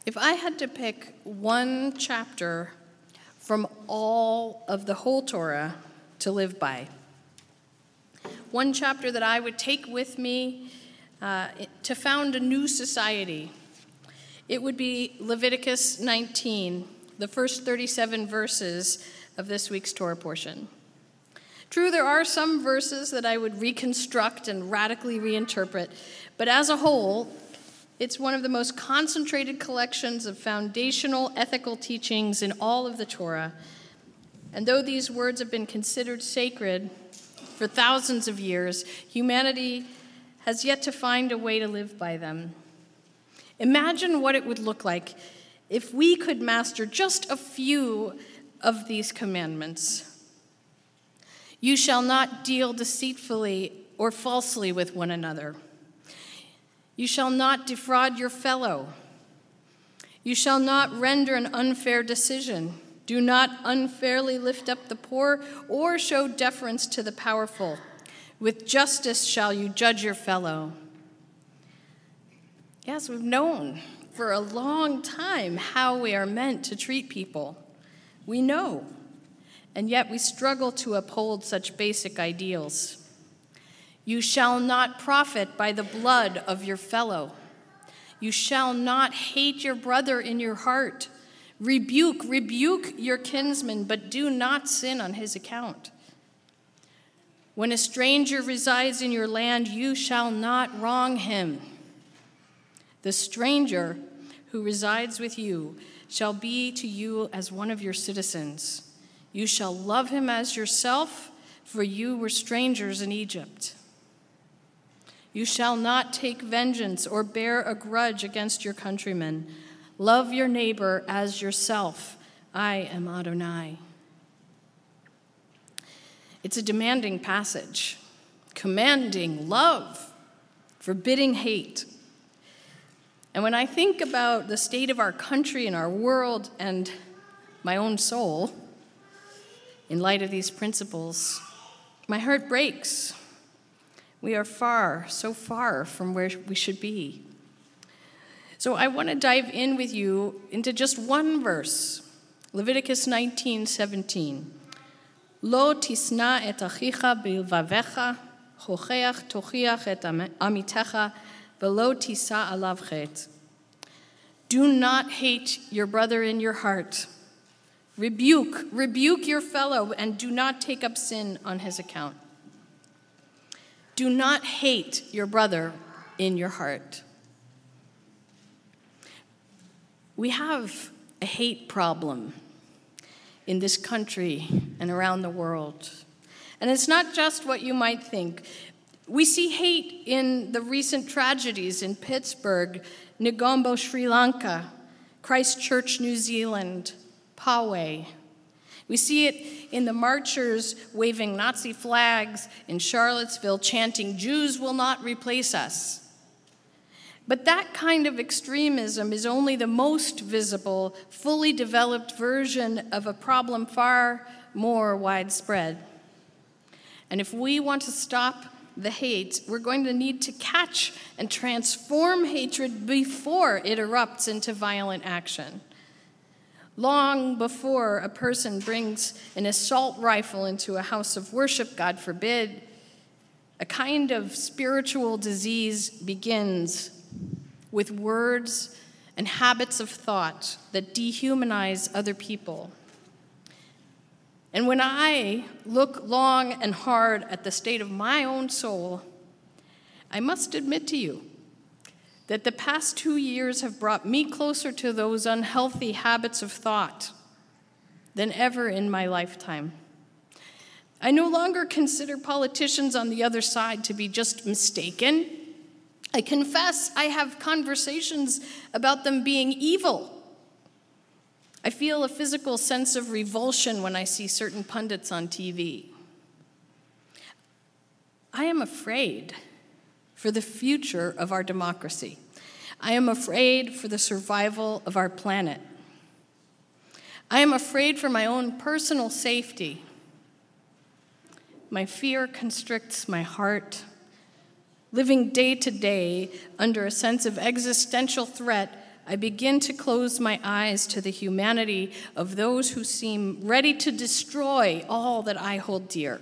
If I had to pick one chapter from all of the whole Torah to live by, one chapter that I would take with me to found a new society, it would be Leviticus 19, the first 37 verses of this week's Torah portion. True, there are some verses that I would reconstruct and radically reinterpret, but as a whole, it's one of the most concentrated collections of foundational ethical teachings in all of the Torah. And though these words have been considered sacred for thousands of years, humanity has yet to find a way to live by them. Imagine what it would look like if we could master just a few of these commandments. You shall not deal deceitfully or falsely with one another. You shall not defraud your fellow. You shall not render an unfair decision. Do not unfairly lift up the poor or show deference to the powerful. With justice shall you judge your fellow. Yes, we've known for a long time how we are meant to treat people. We know, and yet we struggle to uphold such basic ideals. You shall not profit by the blood of your fellow. You shall not hate your brother in your heart. Rebuke your kinsman, but do not sin on his account. When a stranger resides in your land, you shall not wrong him. The stranger who resides with you shall be to you as one of your citizens. You shall love him as yourself, for you were strangers in Egypt. You shall not take vengeance or bear a grudge against your countrymen. Love your neighbor as yourself. I am Adonai. It's a demanding passage, commanding love, forbidding hate. And when I think about the state of our country and our world and my own soul, in light of these principles, my heart breaks. We are so far from where we should be. So I want to dive in with you into just one verse, Leviticus 19:17. Lo tisna et achicha bilvavecha, chocheach tochiach et amitecha, velo tisa alav chet. Do not hate your brother in your heart. Rebuke your fellow, and do not take up sin on his account. Do not hate your brother in your heart. We have a hate problem in this country and around the world. And it's not just what you might think. We see hate in the recent tragedies in Pittsburgh, Negombo, Sri Lanka, Christchurch, New Zealand, Poway. We see it in the marchers waving Nazi flags in Charlottesville, chanting, "Jews will not replace us." But that kind of extremism is only the most visible, fully developed version of a problem far more widespread. And if we want to stop the hate, we're going to need to catch and transform hatred before it erupts into violent action. Long before a person brings an assault rifle into a house of worship, God forbid, a kind of spiritual disease begins with words and habits of thought that dehumanize other people. And when I look long and hard at the state of my own soul, I must admit to you that the past 2 years have brought me closer to those unhealthy habits of thought than ever in my lifetime. I no longer consider politicians on the other side to be just mistaken. I confess I have conversations about them being evil. I feel a physical sense of revulsion when I see certain pundits on TV. I am afraid for the future of our democracy. I am afraid for the survival of our planet. I am afraid for my own personal safety. My fear constricts my heart. Living day to day under a sense of existential threat I begin to close my eyes to the humanity of those who seem ready to destroy all that I hold dear.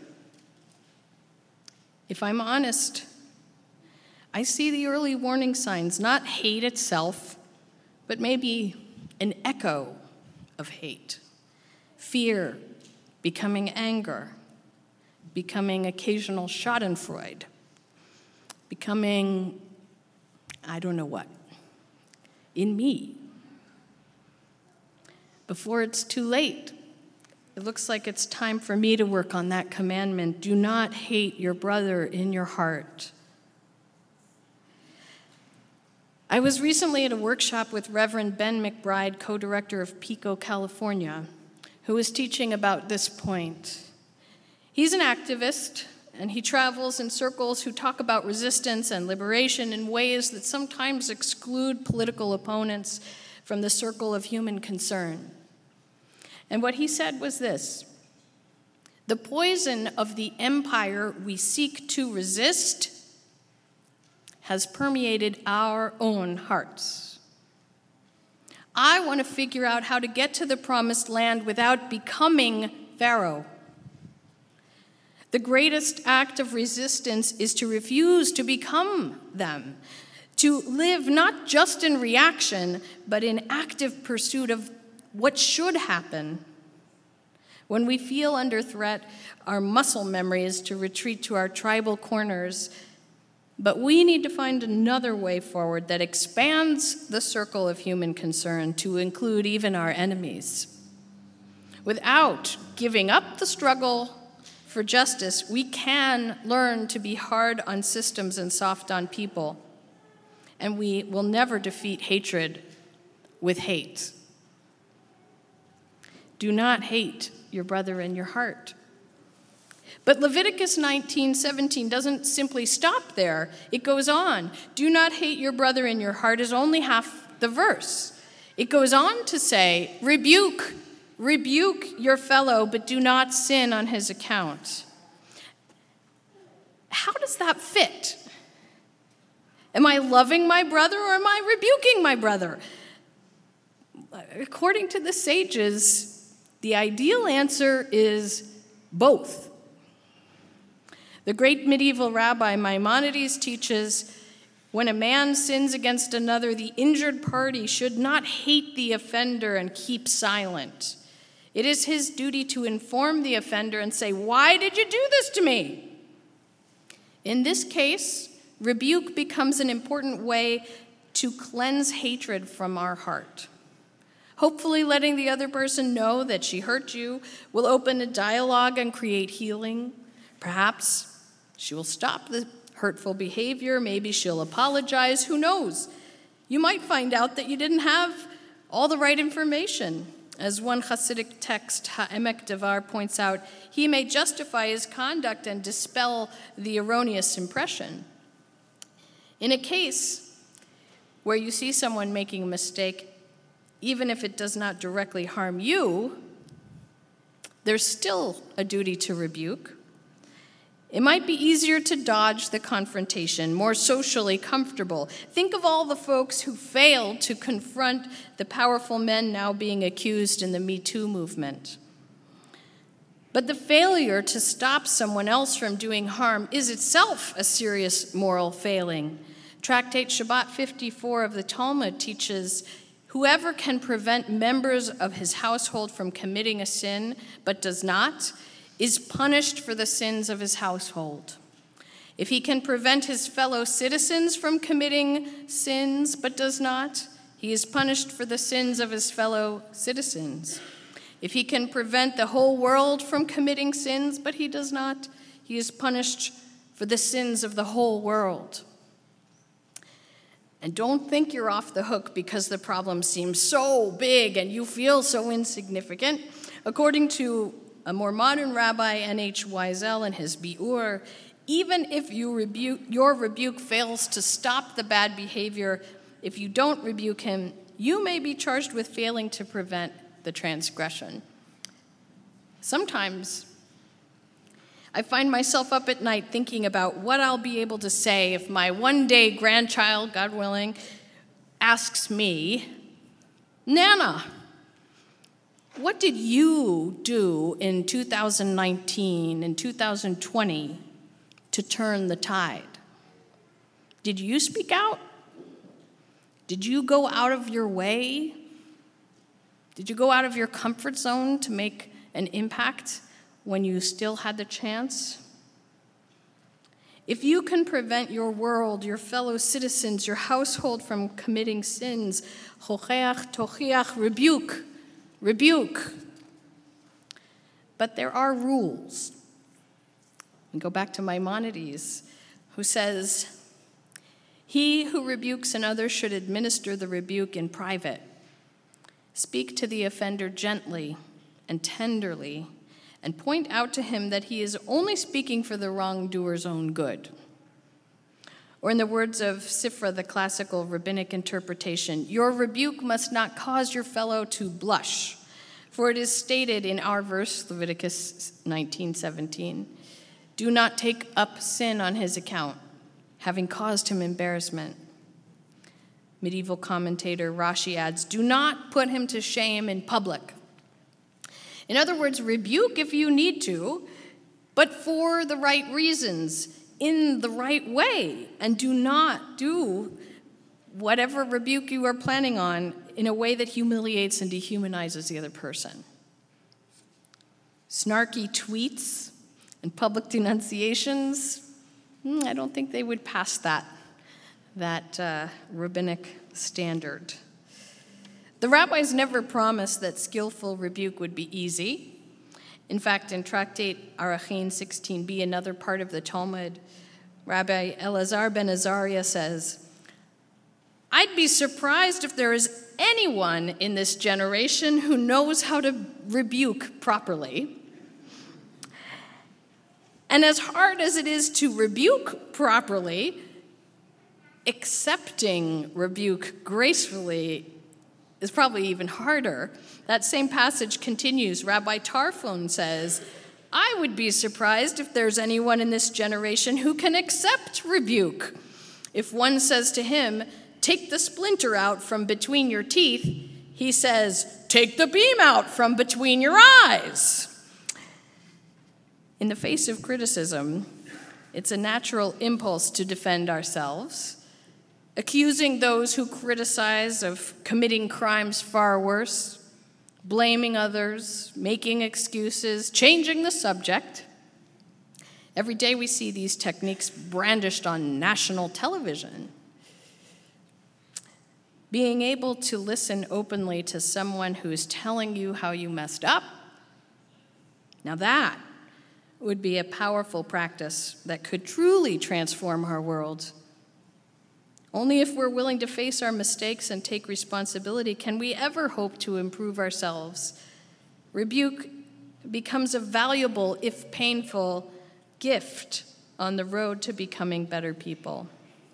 If I'm honest, I see the early warning signs, not hate itself, but maybe an echo of hate. Fear becoming anger, becoming occasional schadenfreude, becoming, I don't know what, in me. Before it's too late, it looks like it's time for me to work on that commandment. Do not hate your brother in your heart. I was recently at a workshop with Reverend Ben McBride, co-director of Pico, California, who was teaching about this point. He's an activist, and he travels in circles who talk about resistance and liberation in ways that sometimes exclude political opponents from the circle of human concern. And what he said was this: the poison of the empire we seek to resist has permeated our own hearts. I want to figure out how to get to the promised land without becoming Pharaoh. The greatest act of resistance is to refuse to become them, to live not just in reaction, but in active pursuit of what should happen. When we feel under threat, our muscle memory is to retreat to our tribal corners. But we need to find another way forward that expands the circle of human concern to include even our enemies. Without giving up the struggle for justice, we can learn to be hard on systems and soft on people. And we will never defeat hatred with hate. Do not hate your brother in your heart. But Leviticus 19:17 doesn't simply stop there. It goes on. Do not hate your brother in your heart is only half the verse. It goes on to say, rebuke your fellow, but do not sin on his account. How does that fit? Am I loving my brother or am I rebuking my brother? According to the sages, the ideal answer is both. The great medieval rabbi Maimonides teaches, when a man sins against another, the injured party should not hate the offender and keep silent. It is his duty to inform the offender and say, "Why did you do this to me?" In this case, rebuke becomes an important way to cleanse hatred from our heart. Hopefully, letting the other person know that she hurt you will open a dialogue and create healing. Perhaps she will stop the hurtful behavior. Maybe she'll apologize. Who knows? You might find out that you didn't have all the right information. As one Hasidic text, Ha'emek Devar, points out, he may justify his conduct and dispel the erroneous impression. In a case where you see someone making a mistake, even if it does not directly harm you, there's still a duty to rebuke. It might be easier to dodge the confrontation, more socially comfortable. Think of all the folks who failed to confront the powerful men now being accused in the Me Too movement. But the failure to stop someone else from doing harm is itself a serious moral failing. Tractate Shabbat 54 of the Talmud teaches, whoever can prevent members of his household from committing a sin but does not is punished for the sins of his household. If he can prevent his fellow citizens from committing sins but does not, he is punished for the sins of his fellow citizens. If he can prevent the whole world from committing sins but he does not, he is punished for the sins of the whole world. And don't think you're off the hook because the problem seems so big and you feel so insignificant. According to a more modern rabbi, N.H. Wiesel, in his Biur, even if your rebuke fails to stop the bad behavior, if you don't rebuke him, you may be charged with failing to prevent the transgression. Sometimes I find myself up at night thinking about what I'll be able to say if my one-day grandchild, God willing, asks me, Nana, what did you do in 2019 and 2020 to turn the tide? Did you speak out? Did you go out of your way? Did you go out of your comfort zone to make an impact when you still had the chance? If you can prevent your world, your fellow citizens, your household from committing sins, chocheach, tochiach, rebuke. But there are rules. And go back to Maimonides, who says, he who rebukes another should administer the rebuke in private. Speak to the offender gently and tenderly, and point out to him that he is only speaking for the wrongdoer's own good. Or in the words of Sifra, the classical rabbinic interpretation, your rebuke must not cause your fellow to blush, for it is stated in our verse, Leviticus 19:17, do not take up sin on his account, having caused him embarrassment. Medieval commentator Rashi adds, do not put him to shame in public. In other words, rebuke if you need to, but for the right reasons, in the right way, and do not do whatever rebuke you are planning on in a way that humiliates and dehumanizes the other person. Snarky tweets and public denunciations, I don't think they would pass that rabbinic standard. The rabbis never promised that skillful rebuke would be easy. In fact, in Tractate Arachin 16b, another part of the Talmud, Rabbi Elazar ben Azariah says, I'd be surprised if there is anyone in this generation who knows how to rebuke properly. And as hard as it is to rebuke properly, accepting rebuke gracefully is probably even harder. That same passage continues. Rabbi Tarfon says, I would be surprised if there's anyone in this generation who can accept rebuke. If one says to him, take the splinter out from between your teeth, he says, take the beam out from between your eyes. In the face of criticism, it's a natural impulse to defend ourselves, accusing those who criticize of committing crimes far worse, blaming others, making excuses, changing the subject. Every day we see these techniques brandished on national television. Being able to listen openly to someone who is telling you how you messed up, now that would be a powerful practice that could truly transform our world. Only if we're willing to face our mistakes and take responsibility can we ever hope to improve ourselves. Rebuke becomes a valuable, if painful, gift on the road to becoming better people.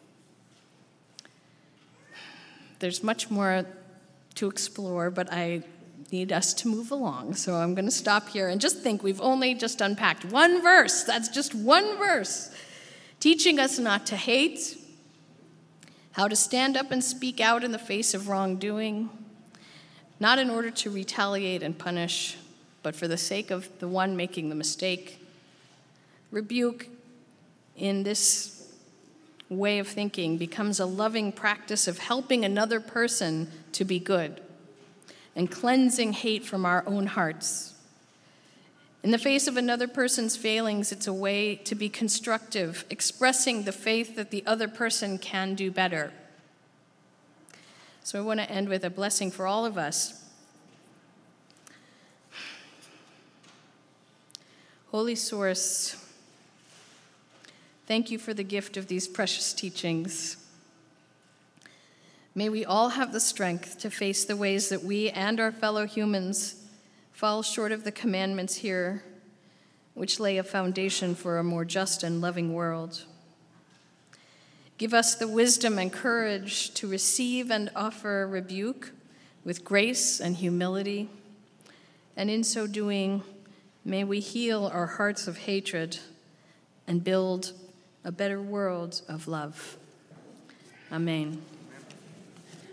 There's much more to explore, but I need us to move along, so I'm going to stop here and just think we've only just unpacked one verse. That's just one verse, teaching us not to hate, how to stand up and speak out in the face of wrongdoing, not in order to retaliate and punish, but for the sake of the one making the mistake. Rebuke in this way of thinking becomes a loving practice of helping another person to be good and cleansing hate from our own hearts. In the face of another person's failings, it's a way to be constructive, expressing the faith that the other person can do better. So I want to end with a blessing for all of us. Holy Source, thank you for the gift of these precious teachings. May we all have the strength to face the ways that we and our fellow humans fall short of the commandments here, which lay a foundation for a more just and loving world. Give us the wisdom and courage to receive and offer rebuke with grace and humility, and in so doing, may we heal our hearts of hatred and build a better world of love. Amen.